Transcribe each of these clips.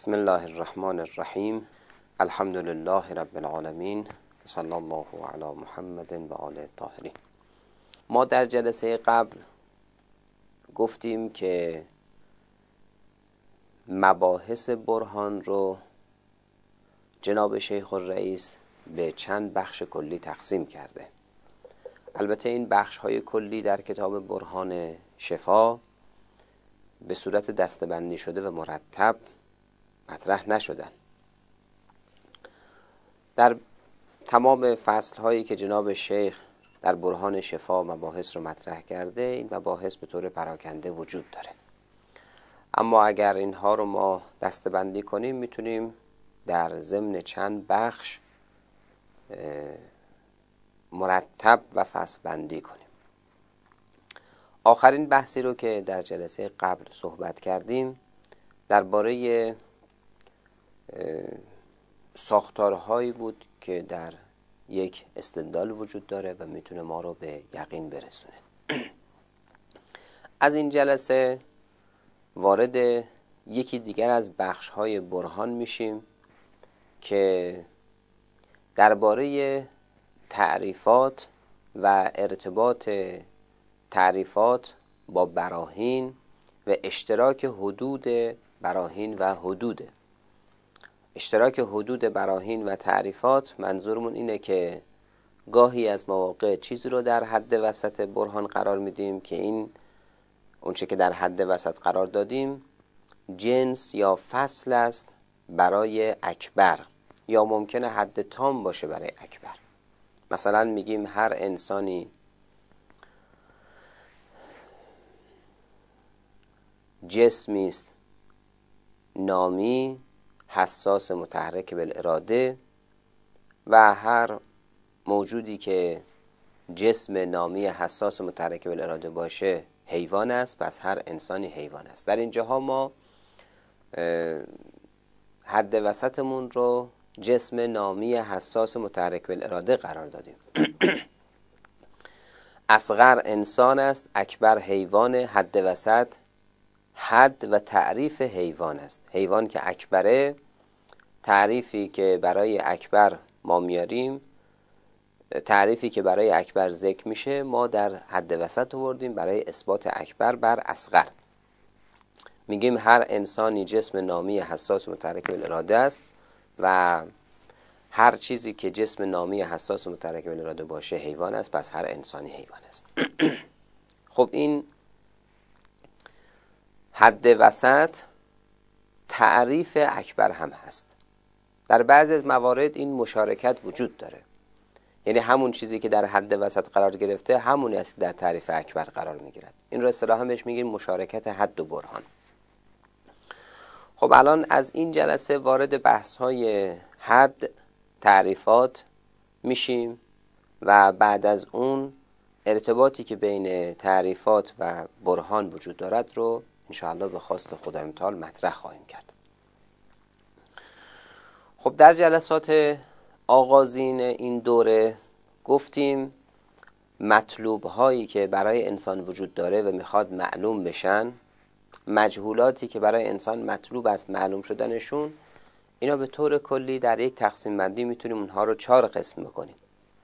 بسم الله الرحمن الرحیم. الحمد لله رب العالمین، صلی الله علی محمد و آله الطاهرین. ما در جلسه قبل گفتیم که مباحث برهان رو جناب شیخ الرئیس به چند بخش کلی تقسیم کرده. البته این بخش های کلی در کتاب برهان شفا به صورت دسته‌بندی شده و مرتب مطرح نشدن. در تمام فصل هایی که جناب شیخ در برهان شفا مباحث رو مطرح کرده، این مباحث به طور پراکنده وجود داره. اما اگر اینها رو ما دسته‌بندی کنیم میتونیم در ضمن چند بخش مرتب و فصل بندی کنیم. آخرین بحثی رو که در جلسه قبل صحبت کردیم درباره ساختارهایی بود که در یک استدلال وجود داره و میتونه ما رو به یقین برسونه. از این جلسه وارد یکی دیگر از بخش‌های برهان میشیم که درباره تعریفات و ارتباط تعریفات با براهین و اشتراک حدود براهین و حدوده. اشتراک حدود براهین و تعریفات منظورمون اینه که گاهی از مواقع چیزی رو در حد وسط برهان قرار میدیم که این اونچه که در حد وسط قرار دادیم جنس یا فصل است برای اکبر، یا ممکنه حد تام باشه برای اکبر. مثلا میگیم هر انسانی جسمی است نامی حساس متحرک بالاراده، و هر موجودی که جسم نامی حساس متحرک بالاراده باشه حیوان است، پس هر انسانی حیوان است. در اینجاها ما حد وسطمون رو جسم نامی حساس متحرک بالاراده قرار دادیم. اصغر انسان است، اکبر حیوان، حد وسط حد و تعریف حیوان است. حیوان که اکبره، تعریفی که برای اکبر ما میاریم، تعریفی که برای اکبر ذکر میشه ما در حد وسط آوردیم برای اثبات اکبر بر اصغر. میگیم هر انسانی جسم نامی حساس متحرک بالاراده است و هر چیزی که جسم نامی حساس متحرک بالاراده باشه حیوان است، پس هر انسانی حیوان است. خب این حد وسط تعریف اکبر هم هست. در بعضی از موارد این مشارکت وجود داره، یعنی همون چیزی که در حد وسط قرار گرفته همون است که در تعریف اکبر قرار میگیرد. این رو اصطلاحاً بهش میگیم مشارکت حد و برهان. خب الان از این جلسه وارد بحث‌های حد، تعریفات میشیم و بعد از اون ارتباطی که بین تعریفات و برهان وجود دارد رو انشاءالله به خواست خدای متعال مطرح خواهیم کرد. خب در جلسات آغازین این دوره گفتیم مطلوب هایی که برای انسان وجود داره و میخواد معلوم بشن، مجهولاتی که برای انسان مطلوب است معلوم شدنشون، اینا به طور کلی در یک تقسیم بندی میتونیم اونها رو 4 قسم بکنیم.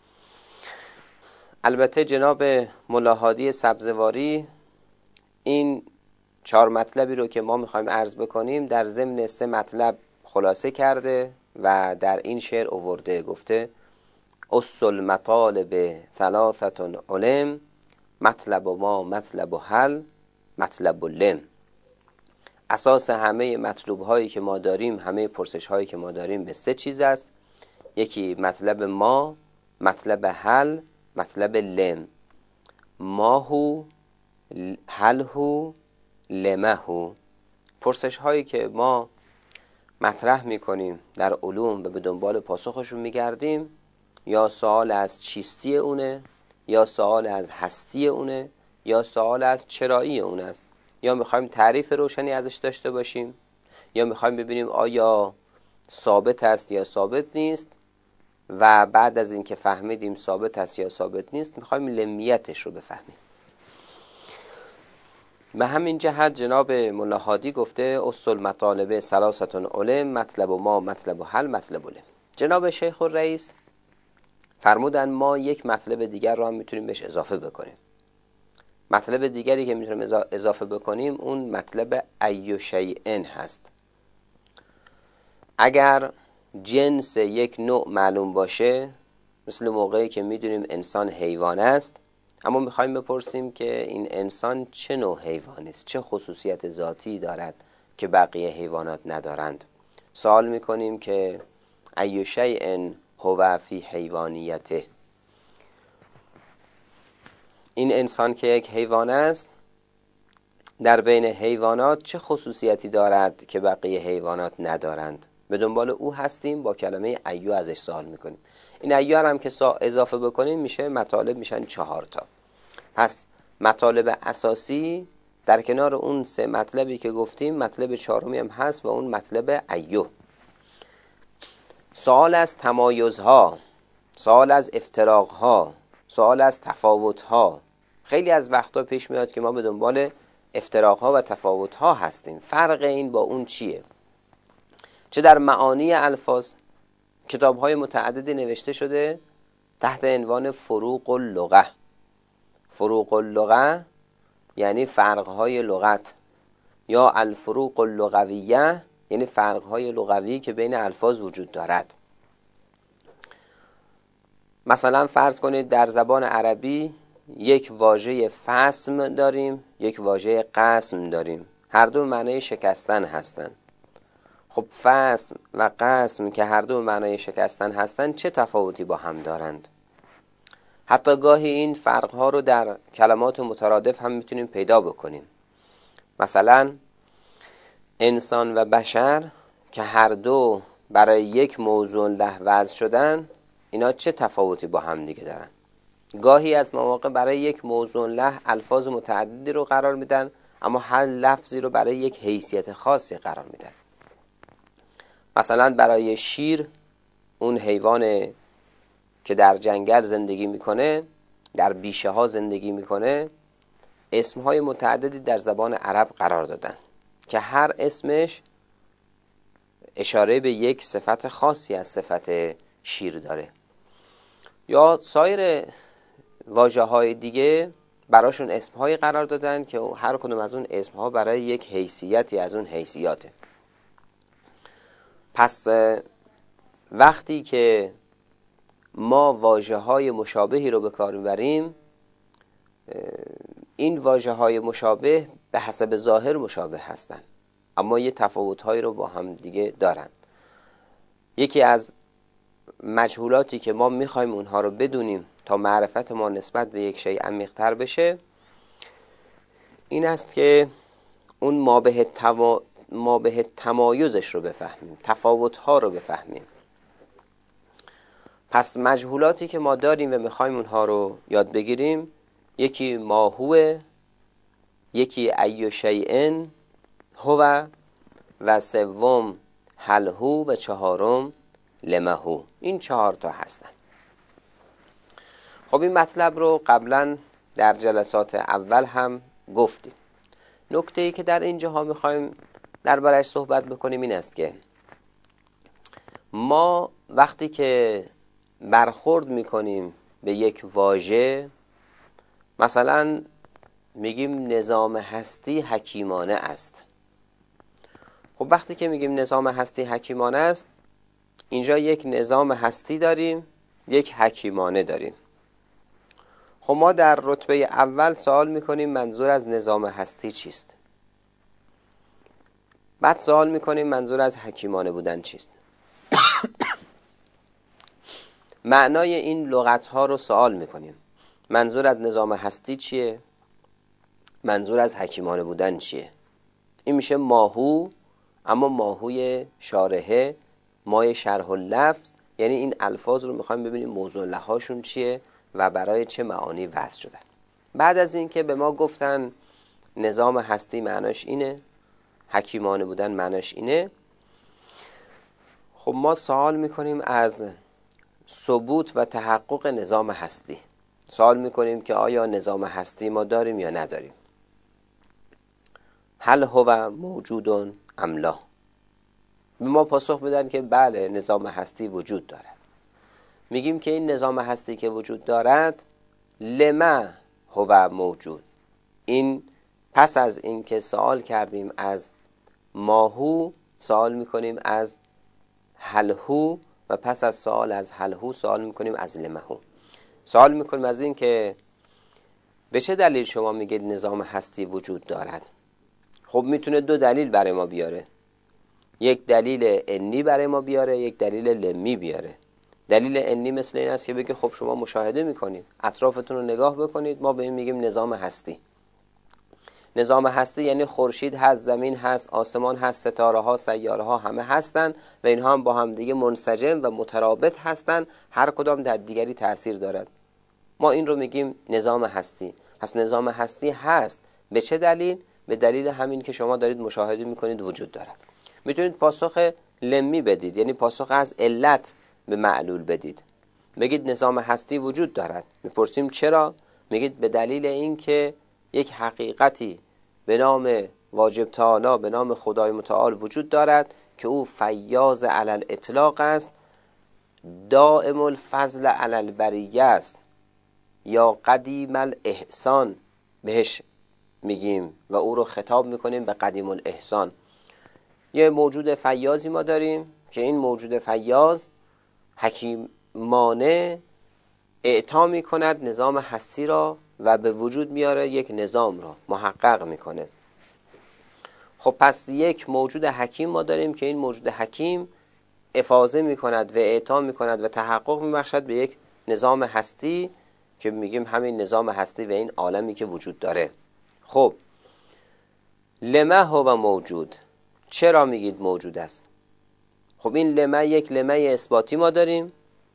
البته جناب ملا هادی سبزواری این 4 مطلبی رو که ما میخوایم عرض بکنیم در ضمن 3 مطلب خلاصه کرده و در این شعر آورده، گفته اصل المطالب 3 علم، مطلب ما مطلب حل مطلب لم. اساس همه مطلوب هایی که ما داریم، همه پرسش هایی که ما داریم به 3 چیز است. یکی مطلب ما، مطلب حل، مطلب لم. ماهو، حلهو، لمهو. پرسش هایی که ما مطرح میکنیم در علوم و به دنبال پاسخشون میگردیم، یا سوال از چیستی اونه، یا سوال از هستی اونه، یا سوال از چرایی اون است، یا میخوایم تعریف روشنی ازش داشته باشیم، یا میخوایم ببینیم آیا ثابت است یا ثابت نیست، و بعد از اینکه فهمیدیم ثابت است یا ثابت نیست میخوایم لمیتش رو بفهمیم. به همین جهت جناب ملا هادی گفته اصل مطالبه ثلاثه علم، مطلب و ما مطلب و حل مطلب علم. جناب شیخ الرئیس فرمودن ما یک مطلب دیگر رو هم میتونیم بهش اضافه بکنیم. مطلب دیگری که میتونیم اضافه بکنیم اون مطلب ای شیء هست. اگر جنس یک نوع معلوم باشه، مثل موقعی که میدونیم انسان حیوان است، اما میخوایم بپرسیم که این انسان چه نوع حیوانی است، چه خصوصیت ذاتی دارد که بقیه حیوانات ندارند. سوال میکنیم که ای شیء هو فی حیوانیته، این انسان که یک حیوان است در بین حیوانات چه خصوصیتی دارد که بقیه حیوانات ندارند. به دنبال او هستیم، با کلمه ایو ازش سوال میکنیم. این ایو هم که اضافه بکنیم میشه مطالب، میشن 4 تا. پس مطالب اساسی در کنار اون 3 مطلبی که گفتیم، مطلب 4می هم هست و اون مطلب ایو. سوال از تمایزها، سوال از افتراقها، سوال از تفاوتها. خیلی از وقتا پیش میاد که ما به دنبال افتراقها و تفاوتها هستیم. فرق این با اون چیه؟ چه در معانی الفاظ کتاب‌های متعددی نوشته شده تحت عنوان فروق اللغه. فروق اللغه یعنی فرق‌های لغت، یا الفروق اللغویه یعنی فرق‌های لغوی که بین الفاظ وجود دارد. مثلا فرض کنید در زبان عربی یک واژه فصم داریم، یک واژه قسم داریم، هر دو معنای شکستن هستند. خب فصم و قسم که هر دو معنای شکستن هستند چه تفاوتی با هم دارند؟ حتی گاهی این فرق‌ها رو در کلمات مترادف هم میتونیم پیدا بکنیم. مثلا انسان و بشر که هر دو برای یک موضوع له وضع شدن، اینا چه تفاوتی با هم دیگه دارن؟ گاهی از مواقع برای یک موضوع له الفاظ متعددی رو قرار میدن، اما هر لفظی رو برای یک حیثیت خاصی قرار میدن. مثلا برای شیر، اون حیوان که در جنگل زندگی میکنه، در بیشه ها زندگی میکنه، اسمهای متعددی در زبان عرب قرار دادن که هر اسمش اشاره به یک صفت خاصی از صفت شیر داره. یا سایر واژه‌های دیگه براشون اسمهایی قرار دادن که هر کدوم از اون اسمها برای یک حیثیتی از اون حیثیاته. پس وقتی که ما واژه‌های مشابهی رو به کار میبریم، این واژه‌های مشابه به حسب ظاهر مشابه هستن، اما یه تفاوت‌هایی رو با هم دیگه دارن. یکی از مجهولاتی که ما میخوایم اونها رو بدونیم تا معرفت ما نسبت به یک شیء عمیق‌تر بشه، این است که اون ما به تمایزش رو بفهمیم، تفاوت‌ها رو بفهمیم. پس مجهولاتی که ما داریم و میخوایم اونها رو یاد بگیریم، یکی ما هو، یکی ای شیء هو، و سوم هل هو، و چهارم لما هو. این 4 تا هستن. خب این مطلب رو قبلا در جلسات اول هم گفتیم. نکته‌ای که در اینجاها میخوایم درباره‌اش صحبت بکنیم این است که ما وقتی که برخورد میکنیم به یک واژه، مثلا میگیم نظام هستی حکیمانه است. خب وقتی که میگیم نظام هستی حکیمانه است، اینجا یک نظام هستی داریم، یک حکیمانه داریم. خب ما در رتبه اول سوال میکنیم منظور از نظام هستی چیست؟ بعد سوال میکنیم منظور از حکیمانه بودن چیست؟ معنای این لغت‌ها رو سوال میکنیم. منظور از نظام هستی چیه؟ منظور از حکیمانه بودن چیه؟ این میشه ماهو، اما ماهوی شارحه، مای شرح اللفظ، یعنی این الفاظ رو میخوایم ببینیم موضوع لهاشون چیه و برای چه معانی وضع شدن. بعد از این که به ما گفتن نظام هستی معناش اینه، حکیمانه بودن معناش اینه، خب ما سوال میکنیم از ثبوت و تحقق نظام هستی. سوال میکنیم که آیا نظام هستی ما داریم یا نداریم. هل هو موجود ام لا. به ما پاسخ بدن که بله نظام هستی وجود دارد. میگیم که این نظام هستی که وجود دارد لما هو موجود. این پس از این که سوال کردیم از ماهو، سوال میکنیم از هلهو، و پس از سوال از هلهو سوال میکنیم از لمهو. سوال میکنیم از این که به چه دلیل شما میگید نظام هستی وجود دارد. خب میتونه دو دلیل برای ما بیاره، یک دلیل انی برای ما بیاره، یک دلیل لمی بیاره. دلیل انی مثل این است که بگه خب شما مشاهده میکنید، اطرافتون رو نگاه بکنید، ما به این میگیم نظام هستی. نظام هستی یعنی خورشید هست، زمین هست، آسمان هست، ستاره ها، سیاره ها همه هستن و اینها هم با هم دیگه منسجم و مترابط هستن، هر کدام در دیگری تأثیر دارد. ما این رو میگیم نظام هستی. پس نظام هستی هست. به چه دلیل؟ به دلیل همین که شما دارید مشاهده میکنید وجود دارد. میتونید پاسخ لمی بدید، یعنی پاسخ از علت به معلول بدید. بگید نظام هستی وجود دارد. میپرسیم چرا؟ میگید به دلیل این که یک حقیقتی به نام واجب تعالی، به نام خدای متعال وجود دارد که او فیاض علی الاطلاق است، دائم الفضل علی البریه است، یا قدیم الاحسان بهش میگیم و او رو خطاب میکنیم به قدیم الاحسان. یه موجود فیاضی ما داریم که این موجود فیاض حکیمانه اعطا میکند نظام هستی را و به وجود میاره یک نظام را محقق میکنه. خب پس یک موجود حکیم ما داریم که این موجود حکیم افاضه میکند و اعطا میکند و تحقق میبخشد به یک نظام هستی که میگیم همین نظام هستی و این عالمی که وجود داره. خب لما هو موجود، چرا میگید موجود است؟ خب این لما یک لما اثباتی ما داریم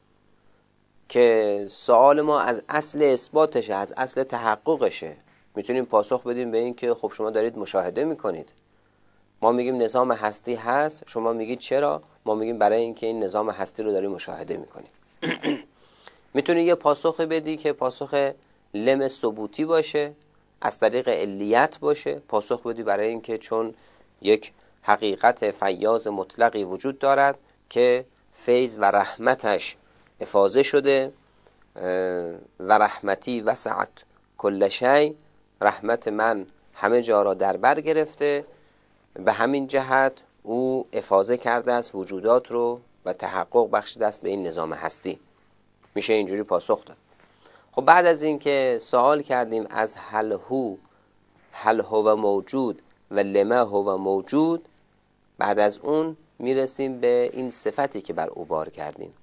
که سوال ما از اصل اثباتشه، از اصل تحققشه. میتونیم پاسخ بدیم به این که خب شما دارید مشاهده میکنید. ما میگیم نظام هستی هست، شما میگید چرا؟ ما میگیم برای اینکه این نظام هستی رو داریم مشاهده میکنید. میتونی یه پاسخ بدی که پاسخ لم ثبوتی باشه، از طریق علیت باشه. پاسخ بدی برای اینکه چون یک حقیقت فیاض مطلقی وجود دارد که فیض و رحمتش افاضه شده و رحمتی وسعت کل شیء، رحمت من همه جا را در بر گرفته، به همین جهت او افاضه کرده است وجودات رو و تحقق بخشیده است به این نظام هستی. میشه اینجوری پاسخ داد. خب بعد از این که سوال کردیم از هل هو موجود و لما هو موجود، بعد از اون میرسیم به این صفتی که بر او بار کردیم.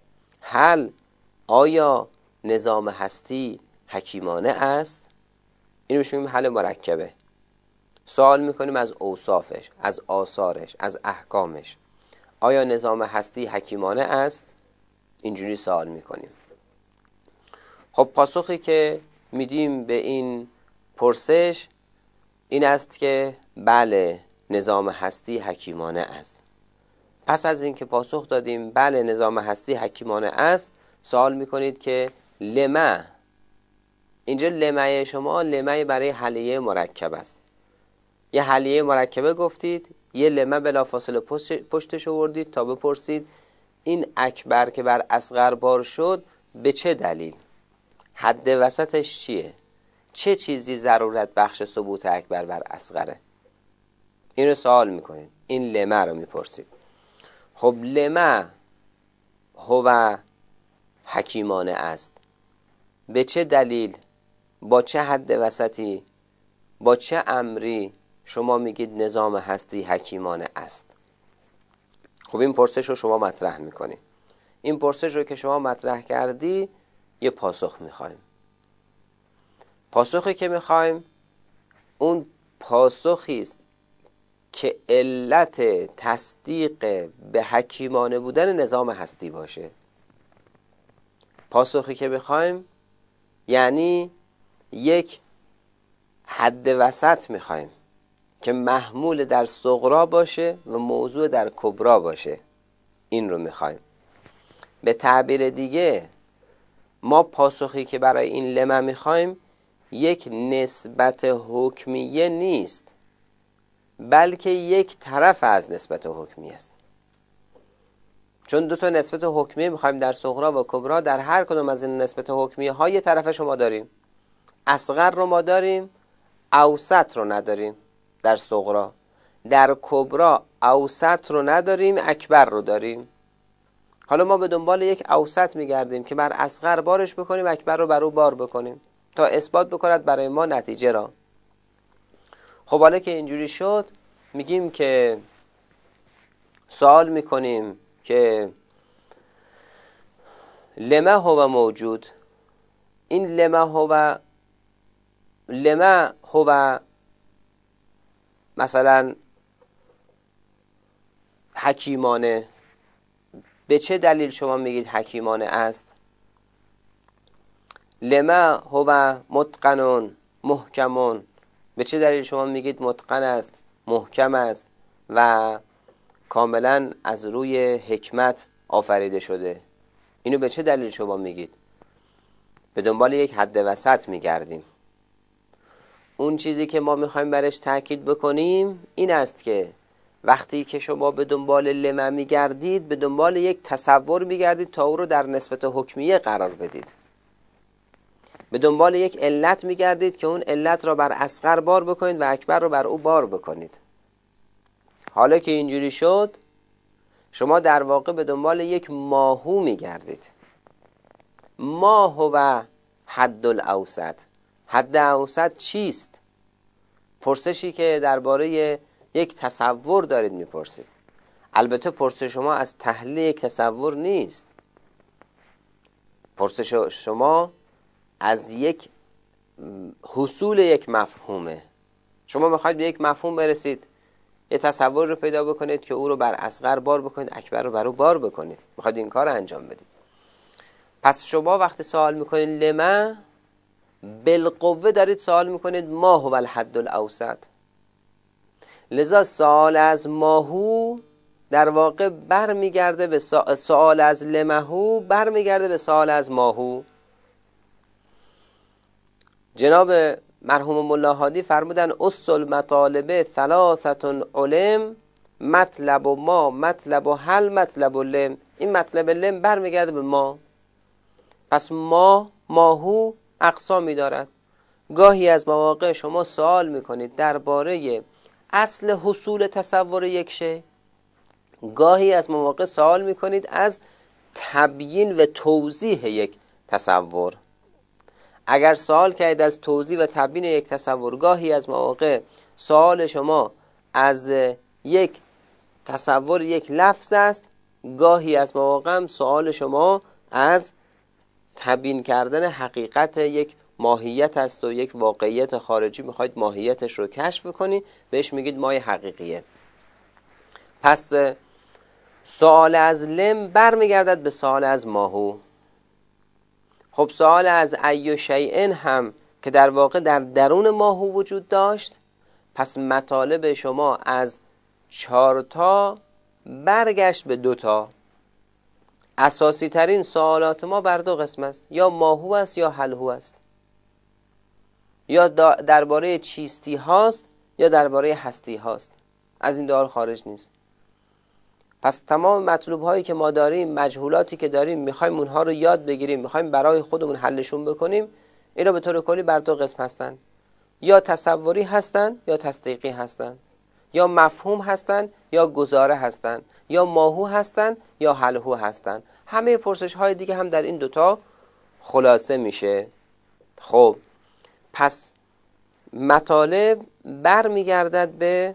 آیا نظام هستی حکیمانه است؟ اینو میشه میگیم حل مرکبه. سوال میکنیم از اوصافش، از آثارش، از احکامش. آیا نظام هستی حکیمانه است؟ اینجوری سوال میکنیم. خب پاسخی که میدیم به این پرسش این است که بله نظام هستی حکیمانه است. پس از این که پاسخ دادیم بله نظام هستی حکیمانه است، سوال میکنید که لما. اینجا لمه شما لمه برای حلیه مرکب است. یه حلیه مرکبه گفتید، یه لمه بلافاصله پشتش آوردید تا بپرسید این اکبر که بر اصغر بار شد به چه دلیل؟ حد وسطش چیه؟ چه چیزی ضرورت بخش ثبوت اکبر بر اصغره؟ اینو سوال میکنید، این لمه رو میپرسید. خب لمه هو حکیمانه است، به چه دلیل، با چه حد وسطی، با چه امری شما میگید نظام هستی حکیمانه است؟ خب این پرسش رو شما مطرح میکنید. این پرسش رو که شما مطرح کردی یه پاسخ میخوایم. پاسخی که میخوایم اون پاسخی است که علت تصدیق به حکیمانه بودن نظام هستی باشه. پاسخی که میخوایم یعنی یک حد وسط میخوایم که محمول در صغرا باشه و موضوع در کبرا باشه. این رو میخوایم. به تعبیر دیگه ما پاسخی که برای این لمه میخوایم یک نسبت حکمیه نیست، بلکه یک طرف از نسبت حکمی است. چون دو تا نسبت حکمی میخوایم در صغرا و کبرا، در هر کدوم از این نسبت حکمی ها یه طرف شما داریم. اصغر رو ما داریم، اوسط رو نداریم در صغرا. در کبرا اوسط رو نداریم، اکبر رو داریم. حالا ما به دنبال یک اوسط میگردیم که بر اصغر بارش بکنیم، اکبر رو بر او بار بکنیم تا اثبات بکند برای ما نتیجه را. خب حالا که اینجوری شد، میگیم که سوال میکنیم که لما هو موجود. این لما هو مثلا حکیمانه، به چه دلیل شما میگید حکیمانه است؟ لما هو متقنون محکمون، به چه دلیل شما میگید متقن است، محکم است و کاملا از روی حکمت آفریده شده؟ اینو به چه دلیل شما میگید؟ به دنبال یک حد وسط میگردیم. اون چیزی که ما میخوایم برش تاکید بکنیم این است که وقتی که شما به دنبال لما میگردید، به دنبال یک تصور میگردید تا او رو در نسبت حکمیه قرار بدید. به دنبال یک علت میگردید که اون علت را بر اصغر بار بکنید و اکبر رو بر او بار بکنید. حالا که اینجوری شد، شما در واقع به دنبال یک ماهو میگردید. ما هو حد الاوسط. حد اوسط چیست؟ پرسشی که درباره یک تصور دارید میپرسید. البته پرسش شما از تحلیل یک تصور نیست. پرسش شما از یک حصول یک مفهومه. شما میخواید به یک مفهوم برسید، یه تصور رو پیدا بکنید که او رو بر اصغر بار بکنید، اکبر رو بر او بار بکنید. میخواید این کار رو انجام بدید. پس شما وقتی سوال میکنید لما، بالقوه دارید سوال میکنید ما هو الحد الاوسط. لذا سوال از ماهو در واقع برمیگرده به سوال از لمهو، برمیگرده به سوال از ماهو. جناب مرحوم ملا هادی فرمودن اصل مطالبه ثلاثه علم، مطلب و ما، مطلب و حل، مطلب و لم. این مطلب لم برمیگرده به ما. پس ماهو اقسامی دارد. گاهی از مواقع شما سوال میکنید درباره اصل حصول تصور یک شی، گاهی از مواقع سوال میکنید از تبیین و توضیح یک تصور. اگر سوال کردید از توضیح و تبیین یک تصور، گاهی از مواقع سوال شما از یک تصور یک لفظ است، گاهی از مواقع هم سوال شما از تبیین کردن حقیقت یک ماهیت است و یک واقعیت خارجی میخواید ماهیتش رو کشف کنی، بهش میگید مای حقیقیه. پس سوال از لم برمیگردد به سوال از ماهو. خب سوال از ای شیئن هم که در واقع در درون ماهو وجود داشت، پس مطالب شما از 4 تا برگشت به 2 تا. اساسی ترین سوالات ما بر 2 قسم است، یا ماهو است یا هلهو است، یا درباره چیستی هاست یا درباره هستی هاست. از این دار خارج نیست. پس تمام مطلوب هایی که ما داریم، مجهولاتی که داریم، میخوایم اونها رو یاد بگیریم، میخوایم برای خودمون حلشون بکنیم، اینا به طور کلی بر 2 قسم هستن. یا تصوری هستن یا تصدیقی هستن، یا مفهوم هستن یا گزاره هستن، یا ماهو هستن یا هلهو هستن. همه پرسش های دیگه هم در این 2 تا خلاصه میشه. خب پس مطالب برمیگردد به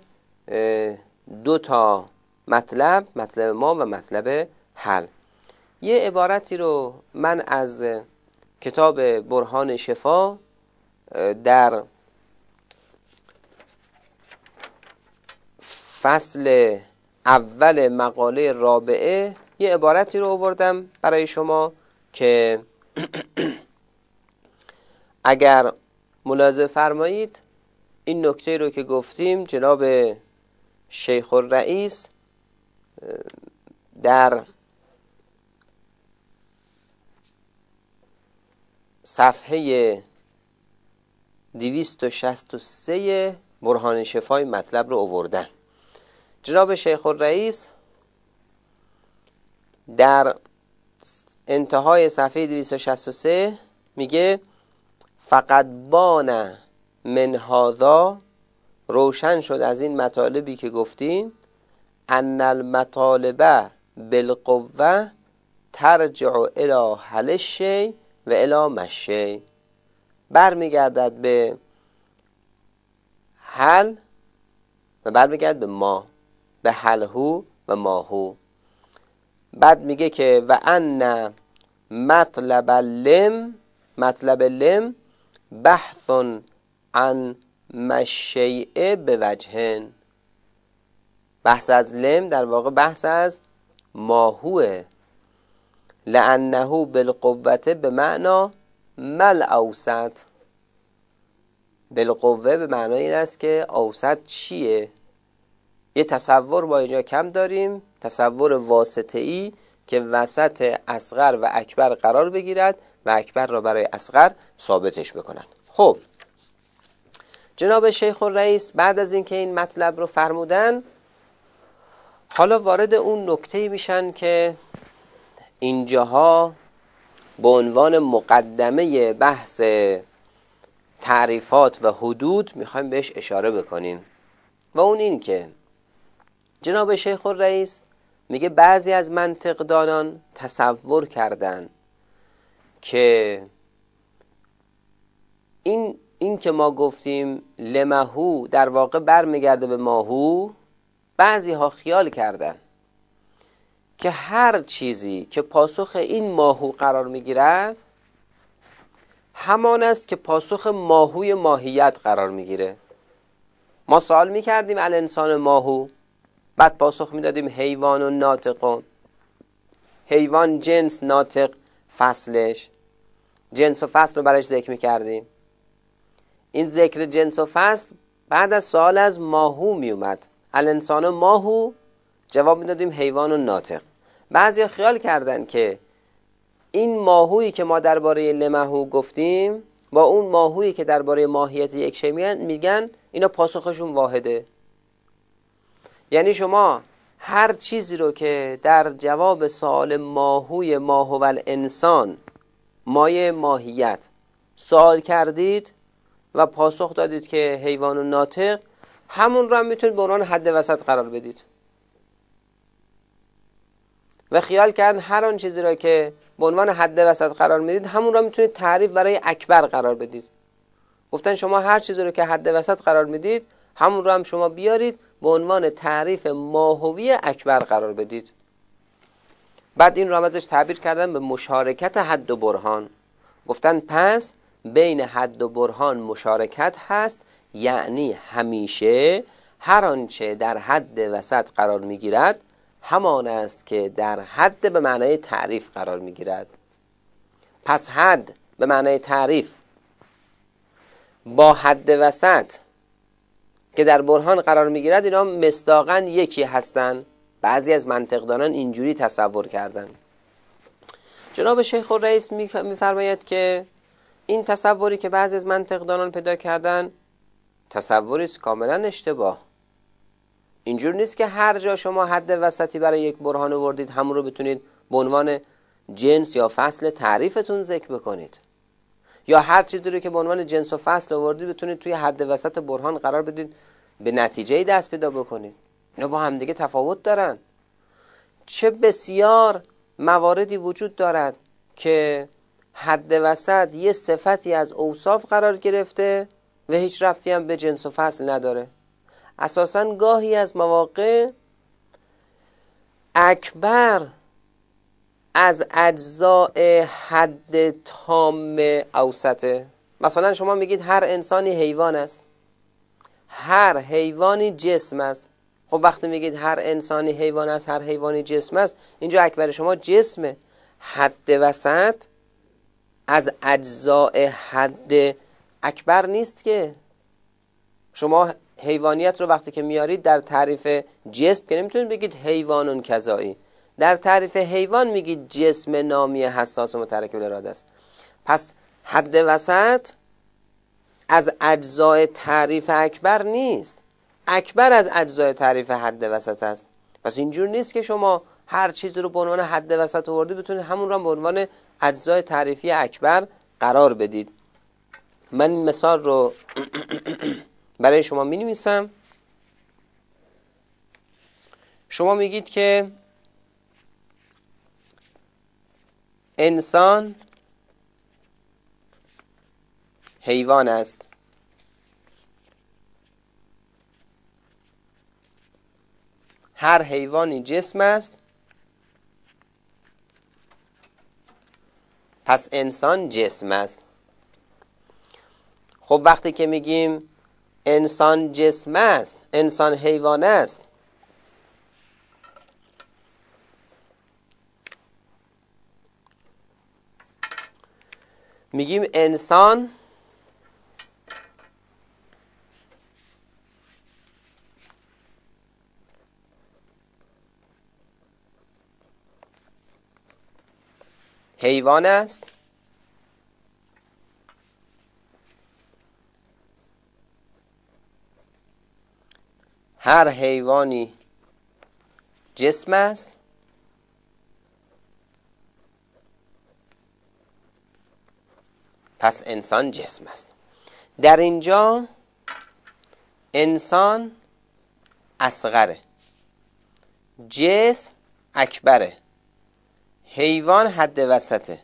2 تا مطلب ما و مطلب حل. یه عبارتی رو من از کتاب برهان شفا در فصل اول مقاله رابعه یه عبارتی رو آوردم برای شما که اگر ملاحظه فرمایید این نکته رو که گفتیم جناب شیخ الرئیس در صفحه 263 برهان شفای مطلب رو آوردن. جناب شیخ الرئیس در انتهای صفحه 263 میگه فقط بان من هذا، روشن شد از این مطالبی که گفتیم، ان المطالب بالقوه ترجع الى حل الشیء و الی مشی، برمیگردد به حل و برمیگرد به ما، به حلهو و ماهو. بعد میگه که و ان مطلب لم بحث عن مشیء بوجهن، بحث از لم در واقع بحث از ماهوه، لانه بالقوه به معنی مل اوسط، بالقوه به معنی این است که اوسط چیه. یه تصور با اینجا کم داریم، تصور واسطه‌ای که وسط اصغر و اکبر قرار بگیرد و اکبر را برای اصغر ثابتش بکنند. خب جناب شیخ الرئیس بعد از اینکه این مطلب رو فرمودن، حالا وارد اون نکته میشن که اینجاها به عنوان مقدمه بحث تعریفات و حدود میخوایم بهش اشاره بکنیم، و اون این که جناب شیخ الرئیس میگه بعضی از منطقدانان تصور کردن که این که ما گفتیم لمهو در واقع برمیگرده به ماهو، بعضی ها خیال کردن که هر چیزی که پاسخ این ماهو قرار میگیرد همان است که پاسخ ماهوی ماهیت قرار میگیره. ما سوال میکردیم الانسان ماهو، بعد پاسخ میدادیم حیوان و ناطقون. حیوان جنس، ناطق فصلش، جنس و فصل رو براش ذکر میکردیم. این ذکر جنس و فصل بعد از سوال از ماهو میومد، الانسان ماهو، جواب میدادیم حیوان و ناطق. بعضیا خیال کردن که این ماهویی که ما درباره لمهو گفتیم با اون ماهویی که درباره ماهیت یک شی میگن اینا پاسخشون واحده. یعنی شما هر چیزی رو که در جواب سوال ماهوی ماهو الانسان، مایه ماهیت، سوال کردید و پاسخ دادید که حیوان و ناطق، همون رو هم میتونید به عنوان حد وسط قرار بدید. و خیال کردن هر آن چیزی را که به عنوان حد وسط قرار میدید همون را میتونید تعریف برای اکبر قرار بدید. گفتن شما هر چیزی رو که حد وسط قرار میدید همون را هم شما بیارید به عنوان تعریف ماهوی اکبر قرار بدید. بعد این را ازش تعبیر کردن به مشارکت حد و برهان. گفتن پس بین حد و برهان مشارکت هست، یعنی همیشه هر آنچه در حد وسط قرار میگیرد همان است که در حد به معنای تعریف قرار میگیرد. پس حد به معنای تعریف با حد وسط که در برهان قرار میگیرد اینا مصداقاً یکی هستند. بعضی از منطقدانان اینجوری تصور کردن. جناب شیخ الرئیس میفرماید که این تصوری که بعضی از منطقدانان پیدا کردن تصوری است کاملا اشتباه. اینجور نیست که هر جا شما حد وسطی برای یک برهان آوردید همون رو بتونید به عنوان جنس یا فصل تعریفتون ذکر بکنید، یا هر چیزی رو که به عنوان جنس و فصل آوردید بتونید توی حد وسط برهان قرار بدید به نتیجه دست پیدا بکنید. اینا با هم دیگه تفاوت دارن. چه بسیار مواردی وجود دارد که حد وسط یه صفتی از اوصاف قرار گرفته و هیچ ربطی هم به جنس و فصل نداره. اساساً گاهی از مواقع اکبر از اجزاء حد تام اوسطه. مثلا شما میگید هر انسانی حیوان است، هر حیوانی جسم است. خب وقتی میگید هر انسانی حیوان است، هر حیوانی جسم است، اینجا اکبر شما جسمه. حد وسط از اجزاء حد اکبر نیست که. شما حیوانیت رو وقتی که میارید در تعریف جسم که نمیتونید بگید حیوانون کذایی، در تعریف حیوان میگید جسم نامی حساس و متحرک بالاراده است. پس حد وسط از اجزای تعریف اکبر نیست، اکبر از اجزای تعریف حد وسط است. پس اینجور نیست که شما هر چیزی رو به عنوان حد وسط آوردی بتونید همون رو به عنوان اجزای تعریفی اکبر قرار بدید. من این مثال رو برای شما می نویسم. شما میگید که انسان حیوان است. هر حیوانی جسم است، پس انسان جسم است. خب وقتی که میگیم انسان جسم است، انسان حیوان است، میگیم انسان حیوان است، هر حیوانی جسم است، پس انسان جسم است. در اینجا انسان اصغره، جسم اکبره، حیوان حد وسطه.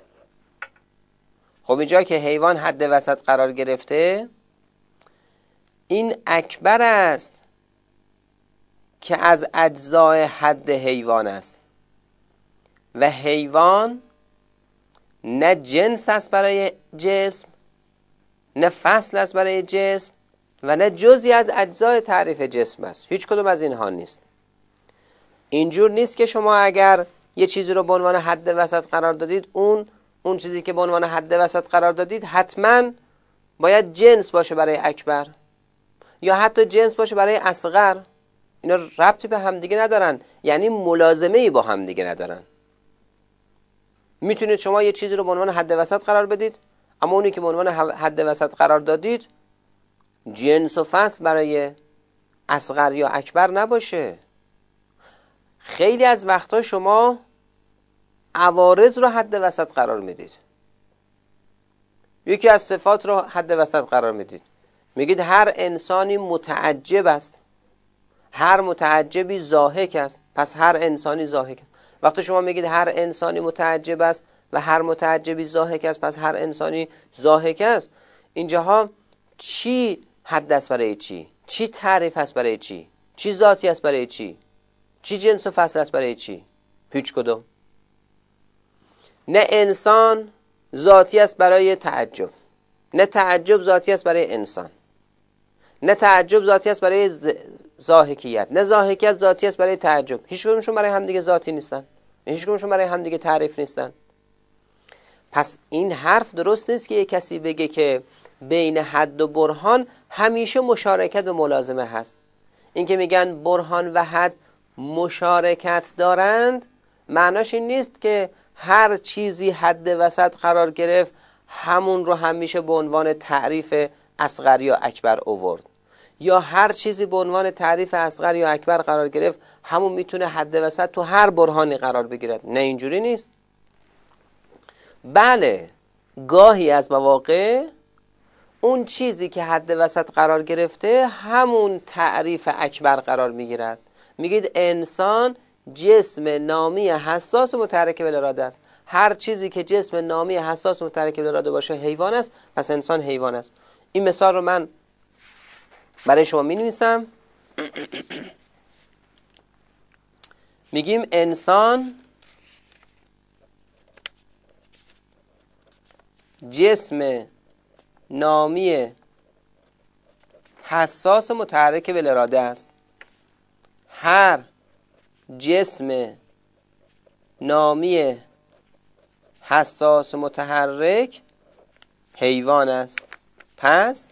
خب اینجا که حیوان حد وسط قرار گرفته، این اکبر است که از اجزای حد حیوان است و حیوان نه جنس است برای جسم، نه فصل است برای جسم و نه جزئی از اجزای تعریف جسم است. هیچ کدوم از اینها نیست. اینجور نیست که شما اگر یه چیزی رو به عنوان حد وسط قرار دادید، اون چیزی که به عنوان حد وسط قرار دادید حتما باید جنس باشه برای اکبر یا حتی جنس باشه برای اصغر. اینا ربطی به هم دیگه ندارن، یعنی ملازمه‌ای با هم دیگه ندارن. میتونید شما یه چیزی رو به عنوان حد وسط قرار بدید، اما اونی که به عنوان حد وسط قرار دادید جنس و فصل برای اصغر یا اکبر نباشه. خیلی از وقتا شما عوارض رو حد وسط قرار میدید. یکی از صفات رو حد وسط قرار میدید، میگید هر انسانی متعجب است، هر متعجبی ضاحک است، پس هر انسانی ضاحک است. وقتی شما میگید هر انسانی متعجب است و هر متعجبی ضاحک است، پس هر انسانی ضاحک است، اینجاها چی حد است برای چی؟ چی تعریف است برای چی؟ چی ذاتی است برای چی؟ چی جنس و فصل است برای چی؟ هیچ کدوم. نه انسان ذاتی است برای تعجب، نه تعجب ذاتی است برای انسان، نه تعجب ذاتی است برای ضاحکیت، نه ضاحکیت ذاتی است برای تعجب. هیچ کدومشون برای همدیگه ذاتی نیستن، هیچ کدومشون برای همدیگه تعریف نیستن. پس این حرف درست نیست که یک کسی بگه که بین حد و برهان همیشه مشارکت و ملازمه هست. این که میگن برهان و حد مشارکت دارند، معناش این نیست که هر چیزی حد وسط قرار گرفت همون رو همیشه به عنوان تعریف اصغر یا اکبر آورد، یا هر چیزی به عنوان تعریف اصغر یا اکبر قرار گرفت همون میتونه حد وسط تو هر برهانی قرار بگیرد. نه، اینجوری نیست. بله، گاهی از مواقع اون چیزی که حد وسط قرار گرفته همون تعریف اکبر قرار میگیرد. میگید انسان جسم نامی حساس و متحرک بالاراده است. هر چیزی که جسم نامی حساس و متحرک بالاراده باشه حیوان است، پس انسان حیوان است. این مثال رو من برای شما می نویسم. میگیم انسان جسم نامی حساس متحرک بالاراده است. هر جسم نامی حساس متحرک حیوان است، پس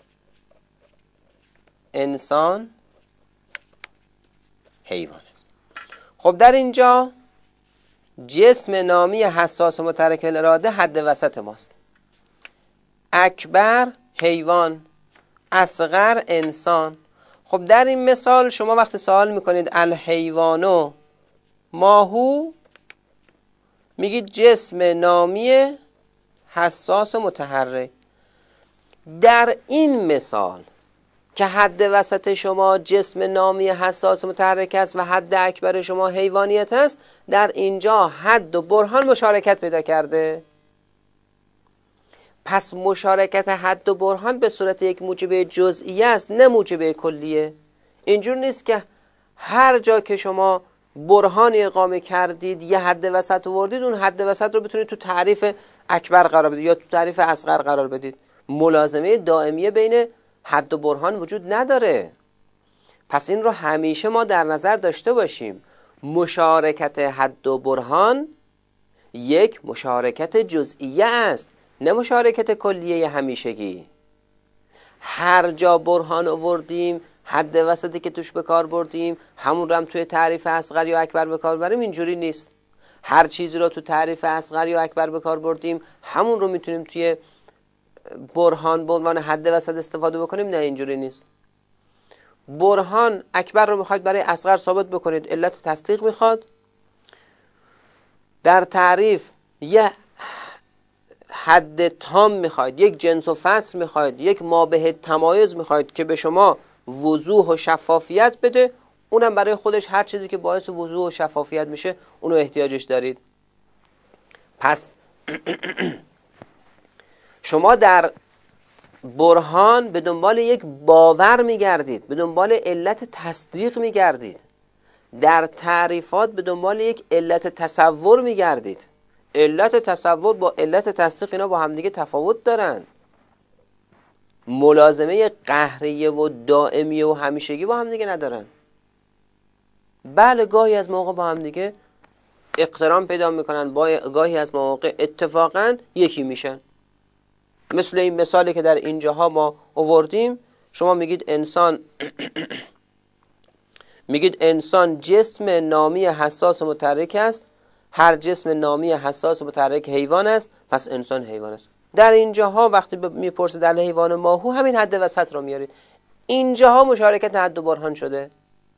انسان حیوان است. خب در اینجا جسم نامی حساس متحرک بالاراده حد وسط ماست. اکبر حیوان، اصغر انسان. خب در این مثال شما وقتی سوال میکنید الحیوانو ماهو، میگید جسم نامی حساس متحرک. در این مثال که حد وسط شما جسم نامی حساس متحرک است و حد اکبر شما حیوانیت است، در اینجا حد و برهان مشارکت پیدا کرده. پس مشارکت حد و برهان به صورت یک موجب جزئی است، نه موجب کلیه. اینجور نیست که هر جا که شما برهانی اقامه کردید یه حد وسط آوردید، اون حد وسط رو بتونید تو تعریف اکبر قرار بدید یا تو تعریف اصغر قرار بدید. ملازمه دائمیه بین حد و برهان وجود نداره. پس این رو همیشه ما در نظر داشته باشیم. مشارکت حد و برهان یک مشارکت جزئیه است، نه مشارکت کلیه همیشگی. هر جا برهان آوردیم، حد وسطی که توش به کار بردیم، همون رو هم توی تعریف اصغر یا اکبر به کار بریم. اینجوری نیست. هر چیزی رو تو تعریف اصغر یا اکبر به کار بردیم، همون رو میتونیم توی برهان به عنوان حد وسط استفاده بکنیم. نه، اینجوری نیست. برهان اکبر رو میخواید برای اصغر ثابت بکنید، علت تصدیق میخواد. در تعریف یه حد تام میخواید، یک جنس و فصل میخواید، یک مابه تمایز میخواید که به شما وضوح و شفافیت بده، اونم برای خودش هر چیزی که باعث وضوح و شفافیت میشه اونو احتیاجش دارید. پس شما در برهان به دنبال یک باور میگردید، به دنبال علت تصدیق میگردید. در تعریفات به دنبال یک علت تصور میگردید. علت تصور با علت تصدیق اینا با همدیگه تفاوت دارن. ملازمه قهریه و دائمیه و همیشگی با همدیگه ندارن. بله، گاهی از موقع با همدیگه اقتران پیدا میکنن، گاهی از مواقع اتفاقا یکی میشن. مثل این مثالی که در اینجاها ما آوردیم، شما میگید انسان میگید انسان جسم نامی حساس متحرک است، هر جسم نامی حساس متحرک حیوان است، پس انسان حیوان است. در اینجاها وقتی میپرسید در حیوان ماهو، همین حد وسط رو میارید. اینجاها مشارکت حد و برهان شده.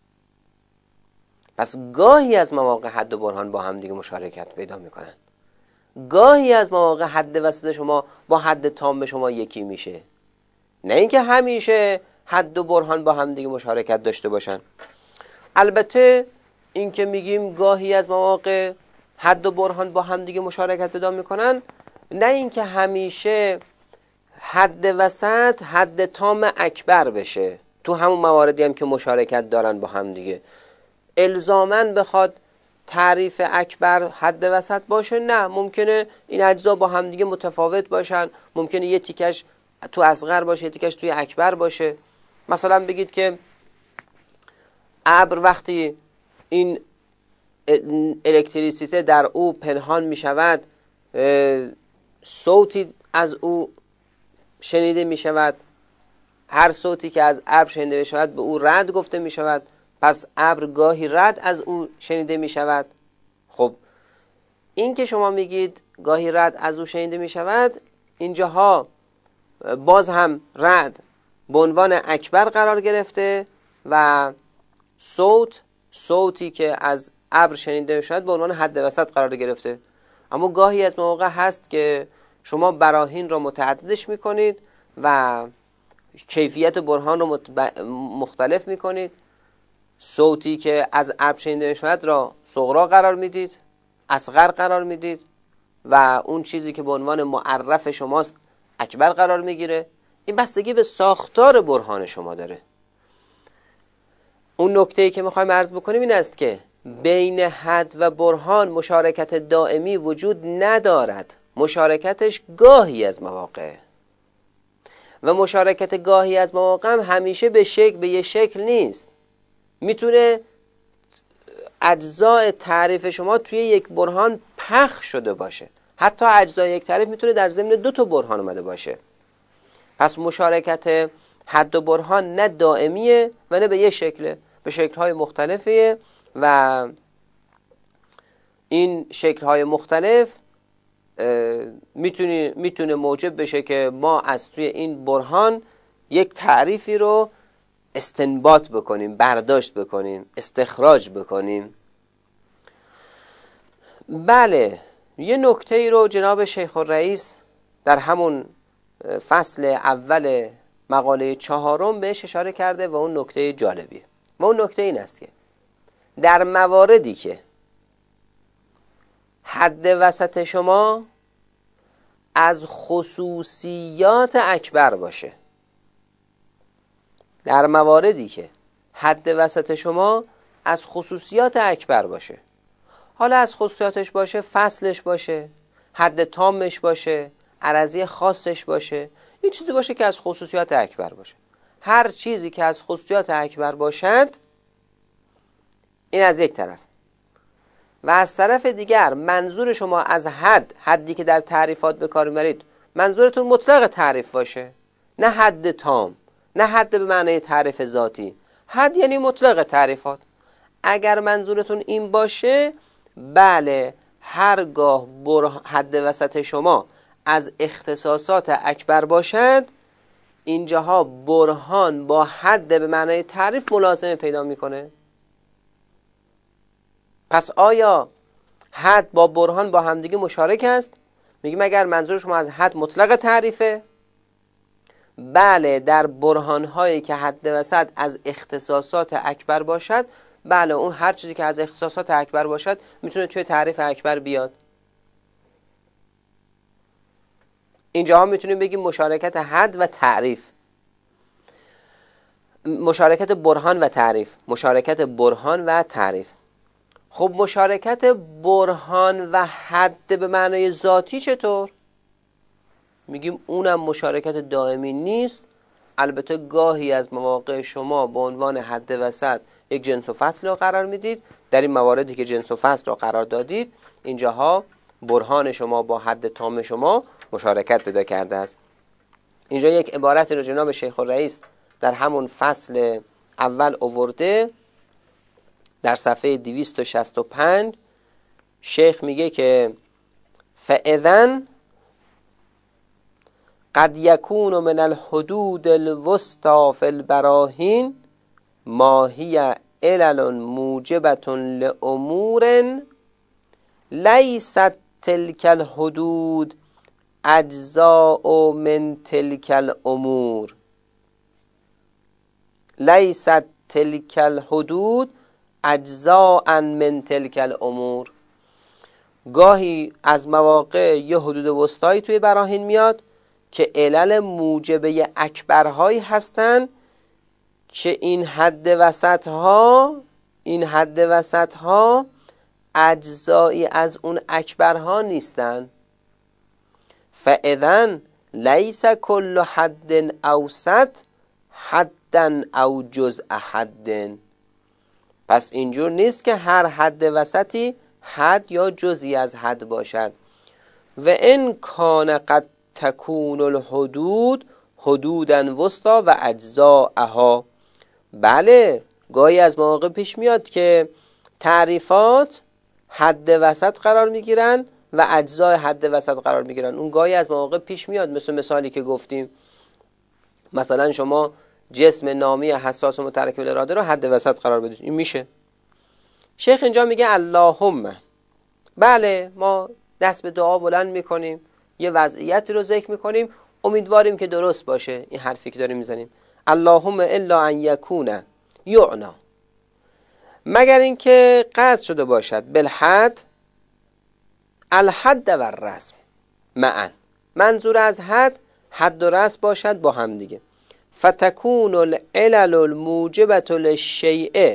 پس گاهی از مواقع حد و برهان با هم دیگه مشارکت پیدا میکنن. گاهی از مواقع حد وسط شما با حد تام شما یکی میشه. نه اینکه همیشه حد و برهان با هم دیگه مشارکت داشته باشن. البته این که میگیم گاهی از مواقع حد و برهان با هم دیگه مشارکت پیدا میکنن، نه اینکه همیشه حد وسط حد تام اکبر بشه. تو همون مواردی هم که مشارکت دارن با هم دیگه الزاماً بخواد تعریف اکبر حد وسط باشه. نه، ممکنه این اجزا با هم دیگه متفاوت باشن. ممکنه یه تیکش تو اصغر باشه، یه تیکش توی اکبر باشه. مثلا بگید که ابر وقتی این الکتریسیته در او پنهان می شود، صوتی از او شنیده می شود. هر صوتی که از ابر شنیده می شود به او رعد گفته می شود. پس ابر گاهی رعد از او شنیده می شود. خب این که شما میگید گاهی رعد از او شنیده می شود، اینجاها باز هم رعد به عنوان اکبر قرار گرفته و صوتی که از ابر شنیده می شود به عنوان حد وسط قرار گرفته. اما گاهی از مواقع هست که شما براهین را متعددش می کنید و کیفیت برهان رو مختلف می کنید. صوتی که از ابر شنیده می شود را صغرا قرار میدید، اصغر قرار میدید و اون چیزی که به عنوان معرف شماست اکبر قرار میگیره. این بستگی به ساختار برهان شما داره. اون نکته‌ای که میخوایم عرض بکنیم این است که بین حد و برهان مشارکت دائمی وجود ندارد. مشارکتش گاهی از مواقع و مشارکت گاهی از مواقع هم همیشه به یه شکل نیست. میتونه اجزای تعریف شما توی یک برهان پخش شده باشه. حتی اجزای یک تعریف میتونه در ضمن 2 برهان اومده باشه. پس مشارکت حد و برهان نه دائمیه و نه به یه شکله، به شکل‌های مختلفیه و این شکل‌های مختلف میتونه موجب بشه که ما از توی این برهان یک تعریفی رو استنباط بکنیم، برداشت بکنیم، استخراج بکنیم. بله، یه نکته ای رو جناب شیخ الرئیس در همون فصل اول مقاله 4 بهش اشاره کرده و اون نکته جالبیه و اون نکته این است که در مواردی که حد وسط شما از خصوصیات اکبر باشه، در مواردی که حد وسط شما از خصوصیات اکبر باشه، حالا از خصوصیاتش باشه فصلش باشه، حد تامش باشه، عرضی خاصش باشه، این چیزی باشه که از خصوصیات اکبر باشه. هر چیزی که از خصوصیات اکبر باشد، این از یک طرف، و از طرف دیگر منظور شما از حدی که در تعریفات به کار میبرید، منظورتون مطلق تعریف باشه، نه حد تام، نه حد به معنی تعریف ذاتی. حد یعنی مطلق تعریفات. اگر منظورتون این باشه، بله، هرگاه حد وسط شما از اختصاصات اکبر باشد، اینجاها برهان با حد به معنی تعریف ملازمه پیدا میکنه. پس آیا حد با برهان با همدیگه مشارک است؟ میگیم اگر منظور شما از حد مطلق تعریفه، بله، در برهان هایی که حد وسط از اختصاصات اکبر باشد، بله، اون هر چیزی که از اختصاصات اکبر باشد میتونه توی تعریف اکبر بیاد. اینجاها میتونیم بگیم مشارکت حد و تعریف، مشارکت برهان و تعریف، مشارکت برهان و تعریف. خب مشارکت برهان و حد به معنی ذاتی چطور؟ میگیم اونم مشارکت دائمی نیست. البته گاهی از مواقع شما به عنوان حد وسط یک جنس و فصل را قرار میدید. در این مواردی که جنس و فصل را قرار دادید، اینجاها برهان شما با حد تام شما مشارکت پیدا کرده است. اینجا یک عبارت رو جناب شیخ الرئیس در همون فصل اول آورده، در صفحه 265 شیخ میگه که فاذن قد یکون من الحدود الوسطى فی البراهین ما هی علل موجبة لامور لیست تلک الحدود اجزاء من تلک الامور. لیست تلک الحدود اجزاء من تلک الامور. گاهی از مواقع یه حدود وسطایی توی براهین میاد که علل موجبه اکبرهایی هستن که این حد وسط ها اجزایی از اون اکبرها نیستن. فاذن لیس کل حد اوسط حدا او جزء حد. پس اینجور نیست که هر حد وسطی حد یا جزئی از حد باشد. و ان کان قد تکون الحدود حدودا وسطا و اجزاءها. بله، گاهی از مواقع پیش میاد که تعریفات حد وسط قرار میگیرن و اجزای حد وسط قرار میگیرن. اون گاهی از مواقع پیش میاد، مثل مثالی که گفتیم، مثلا شما جسم نامی حساس و مترکب الاراده رو حد وسط قرار بدید، این میشه. شیخ اینجا میگه اللهم، بله، ما دست به دعا بلند میکنیم، یه وضعیتی رو ذکر میکنیم، امیدواریم که درست باشه این حرفی که داریم میزنیم. اللهم الا ان یکون یعنا، مگر اینکه قطع شده باشد بالحد الحد و الرسم معا. منظور از حد و رسم باشد با هم دیگه. فتکون العلل الموجبة للشیء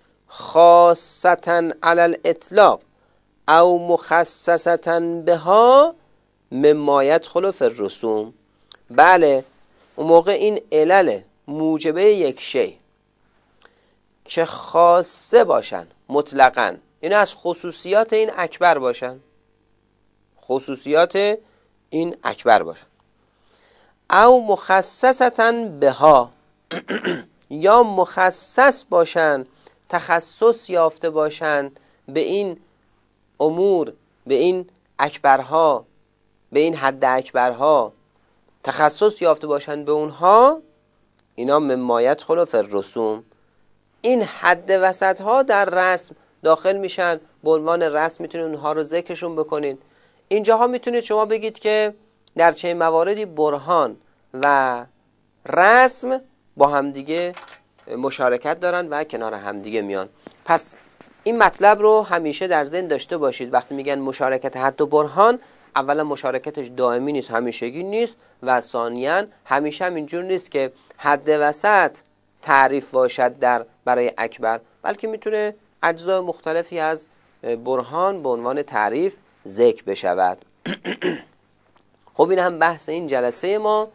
خاصة على الاطلاق او مخصصة بها مما يدخل في الرسوم. بله، اون موقع این علل موجبه یک شی که خاصه باشن مطلقاً، این از خصوصیات این اکبر باشن، خصوصیات این اکبر باشن، او مخصصة بها یا مخصص باشن، تخصص یافته باشن به این امور، به این اکبرها، به این حد اکبرها تخصص یافته باشن به اونها، اینا ممایت خلف الرسوم. این حد وسط ها در رسم داخل میشن، به عنوان رسم میتونید اونها رو ذکرشون بکنید. اینجاها میتونید شما بگید که در چه مواردی برهان و رسم با همدیگه مشارکت دارن و کنار همدیگه میان. پس این مطلب رو همیشه در ذهن داشته باشید. وقتی میگن مشارکت حد و برهان، اولا مشارکتش دائمی نیست، همیشگی نیست، و ثانیاً همیشه هم اینجور نیست که حد وسط تعریف باشد برای اکبر، بلکه میتونه اجزای مختلفی از برهان به عنوان تعریف ذکر بشود. خب این هم بحث این جلسه ما.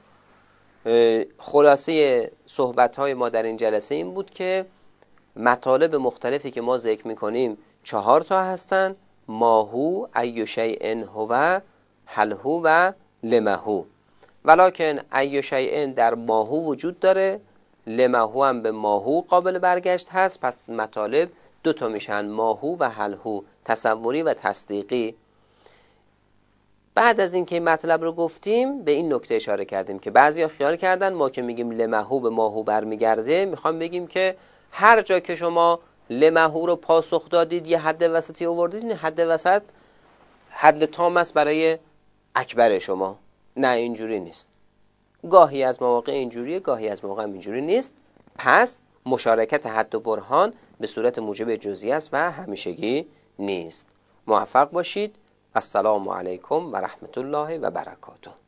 خلاصه صحبت‌های ما در این جلسه این بود که مطالب مختلفی که ما ذکر می‌کنیم 4 تا هستن: ماهو، ای شیء هو، هل هو و لمهو. ولکن ای شیء در ماهو وجود داره، لمهو هم به ماهو قابل برگشت هست. پس مطالب 2 تا میشن: ماهو و هل هو، تصوری و تصدیقی. بعد از اینکه این مطلب رو گفتیم به این نکته اشاره کردیم که بعضیا خیال کردن ما که میگیم لمهو به ماهو برمیگرده، میخوام بگیم که هر جا که شما لمهو رو پاسخ دادید یه حد وسطی آوردید، این حد وسط حد تام است برای اکبر شما. نه، اینجوری نیست. گاهی از مواقع اینجوریه، گاهی از مواقع اینجوری نیست. پس مشارکت حد و برهان به صورت موجب جزئی است و همیشگی نیست. موفق باشید. السلام علیکم و رحمت الله و برکاته.